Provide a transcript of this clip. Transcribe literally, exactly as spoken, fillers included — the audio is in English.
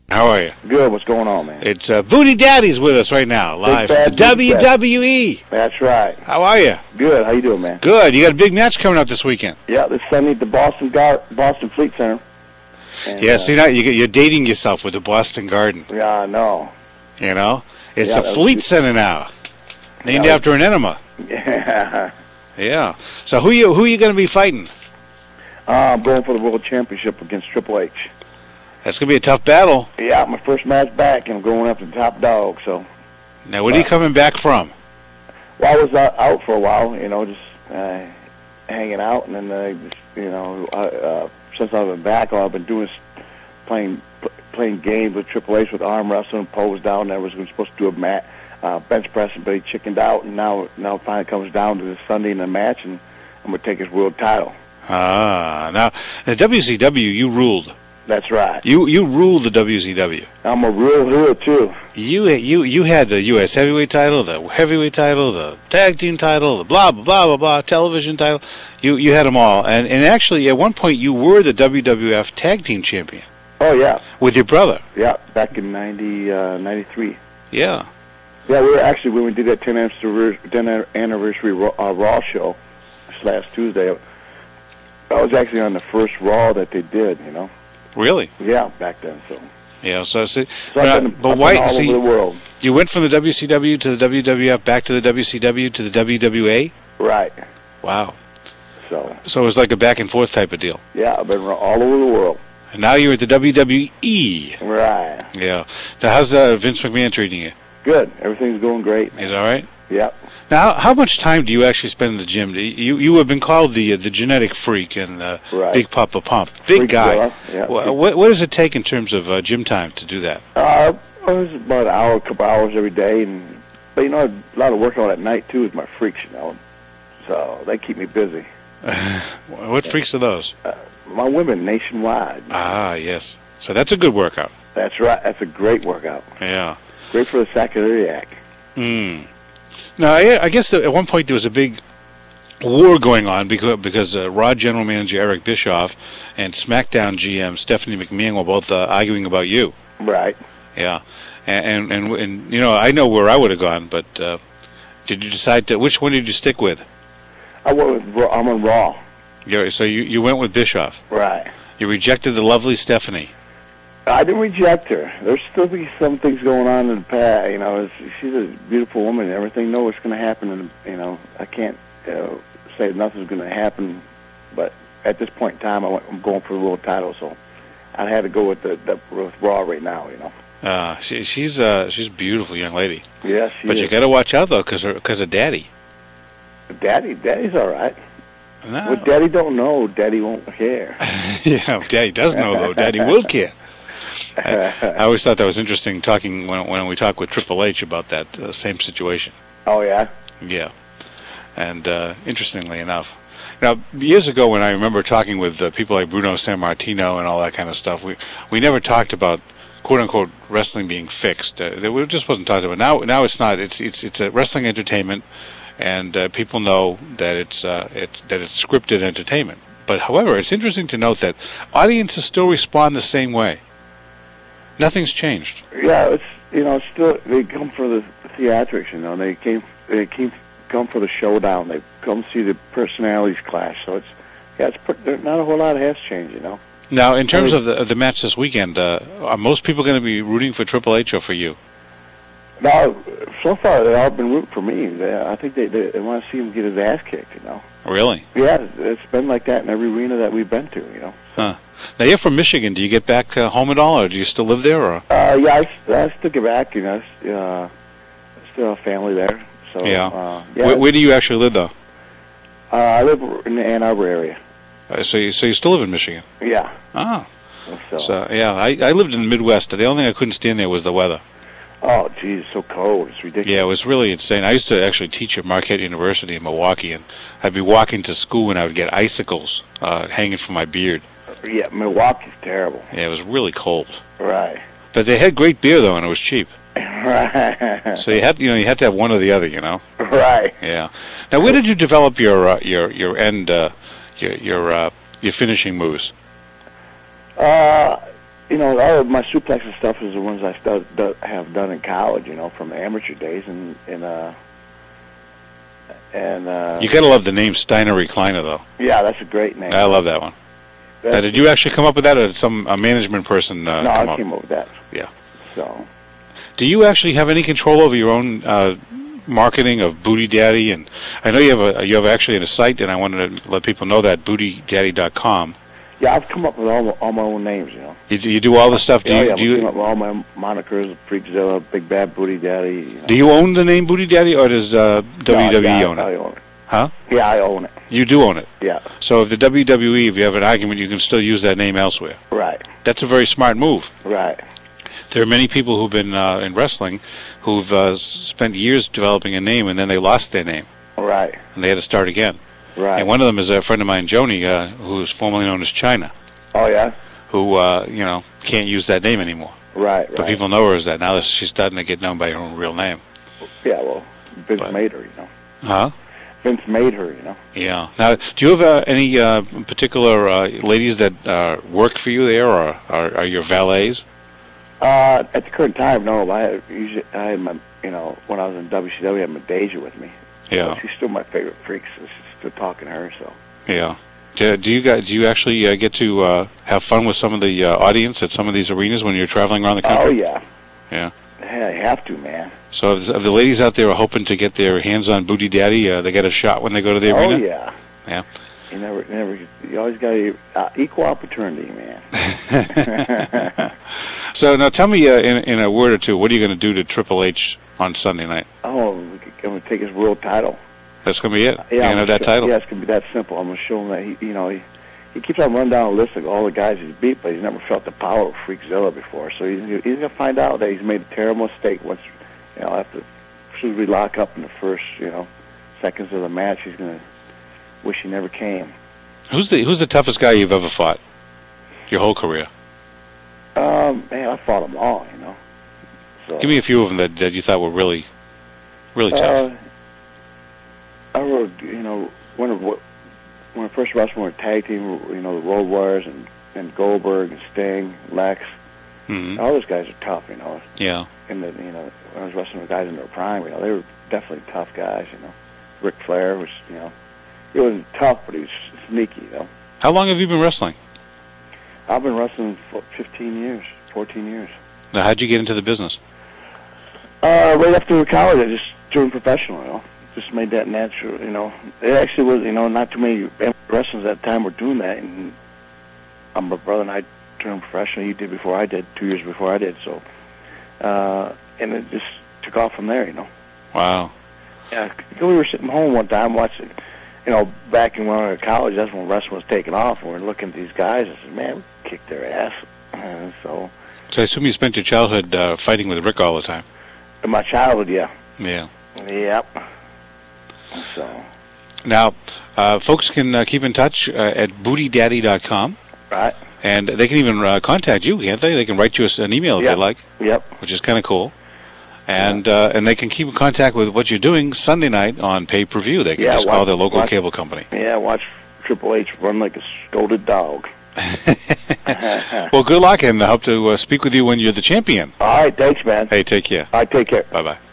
How are you? Good. What's going on, man? It's uh, Booty Daddy's with us right now, live Big from the Bad Booty W W E. That's right. How are you? Good. How you doing, man? Good. You got a big match coming up this weekend. Yeah, this Sunday at the Boston Gar- Boston Fleet Center. And, Yeah, uh, see, now you get, you're dating yourself with the Boston Garden. Yeah, I know. You know, it's Yeah, a that was Fleet good. Center now, named Yeah, after an enema. Yeah. Yeah. So who you who you going to be fighting? Uh, I'm going for the World Championship against Triple H. That's going to be a tough battle. Yeah, my first match back, and I'm going after the top dog. So, Now, what are you coming back from? well, I was out, out for a while, you know, just uh, hanging out, and then uh, just, you know, I, uh, since I've been back, all I've been doing is playing p- playing games with Triple H with arm wrestling, pose down. I was supposed to do a mat, uh, bench press, but he chickened out, and now now it finally comes down to this Sunday in the match, and I'm gonna take his world title. Ah, now the W C W, you ruled. That's right. You you ruled the W C W. I'm a real hero too. You you you had the U S heavyweight title, the heavyweight title, the tag team title, the blah blah blah blah blah television title. You you had them all, and and actually at one point you were the W W F tag team champion Oh yeah, with your brother. yeah. Back in ninety, uh, ninety-three. Yeah. Yeah, we were actually when we did that ten anniversary, ten anniversary Raw, uh, Raw show this last Tuesday. I was actually on the first Raw that they did. You know. Really? Yeah, back then. So. Yeah. So see, So I've now, been, but I've why? been all See, over the world. you went from the W C W to the W W F, back to the W C W to the W W A. Right. Wow. So. So it was like a back and forth type of deal. Yeah, I've been all over the world. And now you're at the W W E. Right. Yeah. Now how's uh, Vince McMahon treating you? Good. Everything's going great. Is all right? Yep. Now, how, how much time do you actually spend in the gym? Do You you have been called the uh, the genetic freak and the Right. Big Papa Pump, big Freak guy. fella, yeah. Wha- what what does it take in terms of uh, gym time to do that? Uh, it was about an hour, a couple hours every day, and but you know, a lot of work on at night too with my freaks, you know. So they keep me busy. What freaks are those? My women nationwide. Ah, yes. So that's a good workout. That's right. That's a great workout. Yeah. Great for the sacroiliac. Hmm. Now, I, I guess that at one point there was a big war going on because because uh, Raw General Manager Eric Bischoff and SmackDown G M Stephanie McMahon were both uh, arguing about you. Right. Yeah, and and and, and you know I know where I would have gone, but uh, did you decide to? Which one did you stick with? I went with. Raw- I'm on Raw. You're, so you you went with Bischoff. Right. You rejected the lovely Stephanie. I didn't reject her. There's still be some things going on in the past. You know, it's, she's a beautiful woman and everything. Know what's going to happen. And you know, I can't uh, say nothing's going to happen. But at this point in time, I went, I'm going for the world title, so I had to go with the, the with Raw right now. You know. Uh, she, she's uh she's a beautiful young lady. Yes, she But is. you got to watch out though, because because of Daddy. Daddy, Daddy's all right. No. What Daddy don't know, Daddy won't care. Yeah, Daddy does know though. Daddy will care. I, I always thought that was interesting talking when when we talk with Triple H about that uh, same situation. Oh yeah. Yeah, and uh, interestingly enough, now years ago when I remember talking with uh, people like Bruno Sammartino and all that kind of stuff, we we never talked about quote unquote wrestling being fixed. Uh, it just wasn't talked about. Now now it's not. It's it's it's a wrestling entertainment, and uh, people know that it's uh, it's that it's scripted entertainment. But however, it's interesting to note that audiences still respond the same way. Nothing's changed. Yeah, it's you know still they come for the theatrics. You know, they came they came come for the showdown. They come see the personalities clash. So it's yeah, it's pr- not a whole lot has changed. You know. Now, in terms of the of the match this weekend, uh, are most people going to be rooting for Triple H or for you? No, so far they've all been rooting for me. They, I think they, they, they want to see him get his ass kicked. You know. Really? Yeah, it's been like that in every arena that we've been to. You know. Huh. Now, you're from Michigan. Do you get back uh, home at all, or do you still live there? Or? Uh, yeah, I, I still get back. You know, uh, still have family there. So Yeah. Uh, yeah. Where, where do you actually live, though? Uh, I live in the Ann Arbor area. Uh, so, you, so you still live in Michigan? Yeah. Ah. So. So, yeah, I, I lived in the Midwest. The only thing I couldn't stand there was the weather. Oh, geez, it's so cold. It's ridiculous. Yeah, it was really insane. I used to actually teach at Marquette University in Milwaukee, and I'd be walking to school, and I would get icicles uh, hanging from my beard. Yeah, Milwaukee's terrible. Yeah, it was really cold. Right. But they had great beer though, and it was cheap. Right. So you had, you know, you had to have one or the other, you know. Right. Yeah. Now, where did you develop your uh, your your end uh, your your uh, your finishing moves? Uh, you know, all of my suplex and stuff is the ones I still do, have done in college. You know, from the amateur days, and and uh, and uh, You gotta love the name Steiner Recliner, though. yeah, that's a great name. I love that one. Now, did you actually come up with that, or did some a management person uh, no, come I up? came up with that. Yeah. So. Do you actually have any control over your own uh, marketing of Booty Daddy? And I know you have a you have actually a site, and I wanted to let people know that booty daddy dot com. Yeah, I've come up with all my, all my own names. You know. You, do- you do all the stuff. Do yeah, you, yeah, do I've you come up with all my monikers: Freakzilla, Big Bad Booty Daddy. You know. do you own the name Booty Daddy, or does uh, W W E no, own I, it? I own it. Huh? Yeah, I own it. You do own it. Yeah. So if the W W E, if you have an argument, you can still use that name elsewhere. Right. That's a very smart move. Right. There are many people who've been uh, in wrestling who've uh, spent years developing a name, and then they lost their name, Right. and they had to start again. Right. And one of them is a friend of mine, Joni, uh, who is formerly known as China, Oh yeah. who uh, you know can't use that name anymore. Right. But Right. people know her as that now. That she's starting to get known by her own real name. Yeah. Well, Vince But- made her. You know. Huh? Vince made her. You know. Yeah. Now, do you have uh, any uh, particular uh, ladies that uh, work for you there, or are, are your valets? Uh, at the current time, no. I had, usually, I had my, you know, when I was in W C W, I had Medeja with me. Yeah. She's still my favorite freak. So she's still talking to her. So. Yeah. Do, do you guys, do you actually uh, get to uh, have fun with some of the uh, audience at some of these arenas when you're traveling around the country? Oh yeah. Yeah. Yeah, I have to, man. So if, if the ladies out there are hoping to get their hands on Booty Daddy, uh, they get a shot when they go to the Oh arena? yeah. Yeah. You never, never. You always got to uh, equal opportunity, man. So now tell me uh, in, in a word or two, what are you going to do to Triple H on Sunday night? Oh, I'm gonna take his world title. That's going to be it? Yeah, You're going to I'm have that sure- title? Yeah, it's gonna be that simple. I'm gonna show him that he, you know, he, he keeps on running down a list of all the guys he's beat, but he's never felt the power of Freakzilla before. So he's, he's gonna find out that he's made a terrible mistake once, you know, after as soon as we lock up in the first, you know, seconds of the match, he's gonna wish he never came. Who's the Who's the toughest guy you've ever fought? Your whole career? Um, man, I fought them all, you know. So, Give me a few of them that, that you thought were really, really tough. Uh, I wrote, you know, when I- when I first wrestled with a tag team, you know, the Road Warriors and, and Goldberg and Sting, Lex, hmm all those guys are tough, you know. Yeah. And the, you know, when I was wrestling with guys in their prime, you know, they were definitely tough guys, you know. Ric Flair was, you know, he wasn't tough, but he was sneaky, you know. How long have you been wrestling? I've been wrestling for fifteen years, fourteen years. Now, how'd you get into the business? Uh, right after college, I just turned professional, you know. Just made that natural, you know. It actually was, you know, not too many wrestlers at the time were doing that. And um, my brother and I turned professional. He did before I did, two years before I did. So, uh, and it just took off from there, you know. Wow. Yeah, we were sitting home one time watching, you know, back in when we were in college, that's when wrestling was taking off. And we were looking at these guys and said, man, we kicked their ass. And so, So I assume you spent your childhood uh, fighting with Rick all the time. in my childhood, yeah. Yeah. Yep. So, Now, uh, folks can uh, keep in touch uh, at booty daddy dot com, right. and they can even uh, contact you, can't they? They can write you a- an email if Yeah. they like, Yep. which is kind of cool. And uh, and they can keep in contact with what you're doing Sunday night on pay-per-view. They can Yeah, just call watch- their local watch- cable company. Yeah, watch Triple H run like a scolded dog. Well, good luck, and I hope to uh, speak with you when you're the champion. All right, thanks, man. Hey, take care. All right, take care. Bye-bye.